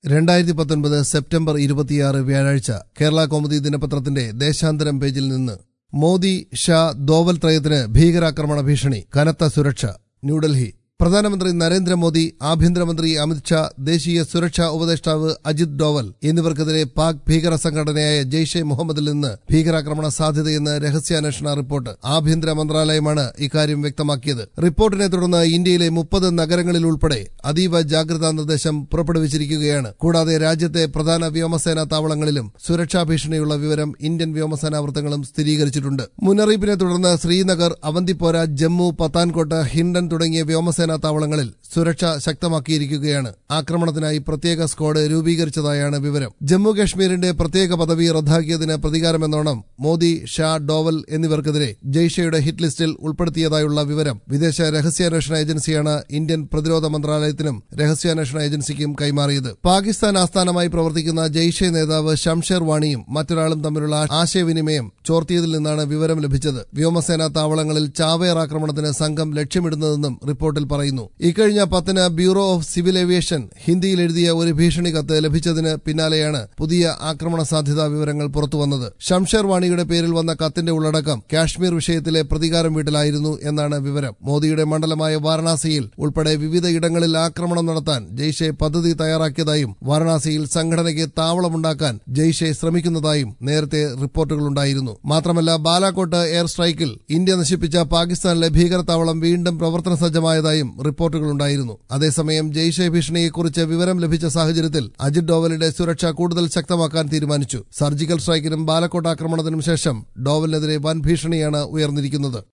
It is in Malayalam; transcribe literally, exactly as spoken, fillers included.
രണ്ടായിരത്തി പത്തൊൻപത് സെപ്റ്റംബർ ഇരുപത്തിയാറ് വ്യാഴാഴ്ച കേരള കൗമുദി ദിനപത്രത്തിന്റെ ദേശാന്തരം പേജിൽ നിന്ന് മോദി ഷാ ദോവൽ ത്രയത്തിന് ഭീകരാക്രമണ ഭീഷണി, കനത്ത സുരക്ഷ. ന്യൂഡൽഹി. പ്രധാനമന്ത്രി നരേന്ദ്രമോദി, ആഭ്യന്തരമന്ത്രി അമിത്ഷാ, ദേശീയ സുരക്ഷാ ഉപദേഷ്ടാവ് അജിത് ഡോവൽ എന്നിവർക്കെതിരെ പാക് ഭീകര സംഘടനയായ ജെയ്ഷെ മുഹമ്മദിൽ നിന്ന് ഭീകരാക്രമണ സാധ്യതയെന്ന് രഹസ്യാന്വേഷണ റിപ്പോർട്ട്. ആഭ്യന്തര മന്ത്രാലയമാണ് ഇക്കാര്യം വ്യക്തമാക്കിയത്. റിപ്പോർട്ടിനെ തുടർന്ന് ഇന്ത്യയിലെ മുപ്പത് നഗരങ്ങളിൽ ഉൾപ്പെടെ അതീവ ജാഗ്രതാ നിർദ്ദേശം പുറപ്പെടുവിച്ചിരിക്കുകയാണ്. കൂടാതെ രാജ്യത്തെ പ്രധാന വ്യോമസേനാ താവളങ്ങളിലും സുരക്ഷാ ഭീഷണിയുള്ള വിവരം ഇന്ത്യൻ വ്യോമസേനാ വൃത്തങ്ങളും സ്ഥിരീകരിച്ചിട്ടുണ്ട്. മുന്നറിയിപ്പിനെ തുടർന്ന് ശ്രീനഗർ, അവന്തിപ്പോര, ജമ്മു, പത്താൻകോട്ട്, ഹിൻഡൻ തുടങ്ങിയ വ്യോമസേന താവളങ്ങളിൽ സുരക്ഷ ശക്തമാക്കിയിരിക്കുകയാണ്. ആക്രമണത്തിനായി പ്രത്യേക സ്ക്വാഡ് രൂപീകരിച്ചതായാണ് വിവരം. ജമ്മു കശ്മീരിന്റെ പ്രത്യേക പദവി റദ്ദാക്കിയതിന് പ്രതികാരമെന്നോണം മോദി, ഷാ, ഡോവൽ എന്നിവർക്കെതിരെ ജെയ്ഷെയുടെ ഹിറ്റ് ലിസ്റ്റിൽ ഉൾപ്പെടുത്തിയതായുള്ള വിവരം വിദേശ രഹസ്യാന്വേഷണ ഏജൻസിയാണ് ഇന്ത്യൻ പ്രതിരോധ മന്ത്രാലയത്തിനും രഹസ്യാന്വേഷണ ഏജൻസിക്കും കൈമാറിയത്. പാകിസ്ഥാൻ ആസ്ഥാനമായി പ്രവർത്തിക്കുന്ന ജെയ്ഷെ നേതാവ് ഷംഷേർ വാണിയും മറ്റൊരാളും തമ്മിലുള്ള ആശയവിനിമയം ചോർത്തിയതിൽ നിന്നാണ് വിവരം ലഭിച്ചത്. വ്യോമസേനാ താവളങ്ങളിൽ ചാവേർ ആക്രമണത്തിന് സംഘം ലക്ഷ്യമിടുന്നതെന്നും റിപ്പോർട്ടിൽ പറയുന്നു. ഇക്കഴിഞ്ഞ പത്തിന് ബ്യൂറോ ഓഫ് സിവിൽ ഏവിയേഷൻ ഹിന്ദിയിൽ എഴുതിയ ഒരു ഭീഷണി കത്ത് ലഭിച്ചതിന് പിന്നാലെയാണ് പുതിയ ആക്രമണ സാധ്യതാ വിവരങ്ങൾ പുറത്തുവന്നത്. ഷംഷേർ വാണിയുടെ പേരിൽ വന്ന കത്തിന്റെ ഉള്ളടക്കം കാശ്മീർ വിഷയത്തിലെ പ്രതികാരം വീട്ടലായിരുന്നു എന്നാണ് വിവരം. മോദിയുടെ മണ്ഡലമായ വാരണാസിയിൽ ഉൾപ്പെടെ വിവിധ ഇടങ്ങളിൽ ആക്രമണം നടത്താൻ ജെയ്ഷെ പദ്ധതി തയ്യാറാക്കിയതായും വാരണാസിയിൽ സംഘടനയ്ക്ക് താവളമുണ്ടാക്കാൻ ജെയ്ഷെ ശ്രമിക്കുന്നതായും നേരത്തെ റിപ്പോർട്ടുകളുണ്ടായിരുന്നു. മാത്രമല്ല, ബാലാകോട്ട് എയർ സ്ട്രൈക്കിൽ ഇന്ത്യ നശിപ്പിച്ച പാകിസ്ഥാനിലെ ഭീകരതാവളം വീണ്ടും പ്രവർത്തന സജ്ജമായതായും റിപ്പോർട്ടുകളുണ്ടായിരുന്നു. അതേസമയം ജെയ്ഷെ ഭീഷണിയെക്കുറിച്ച് വിവരം ലഭിച്ച സാഹചര്യത്തിൽ അജിത് ഡോവലിന്റെ സുരക്ഷ കൂടുതൽ ശക്തമാക്കാൻ തീരുമാനിച്ചു. സർജിക്കൽ സ്ട്രൈക്കിനും ബാലക്കോട്ട് ആക്രമണത്തിനും ശേഷം ഡോവലിനെതിരെ വൻ ഭീഷണിയാണ് ഉയർന്നിരിക്കുന്നത്.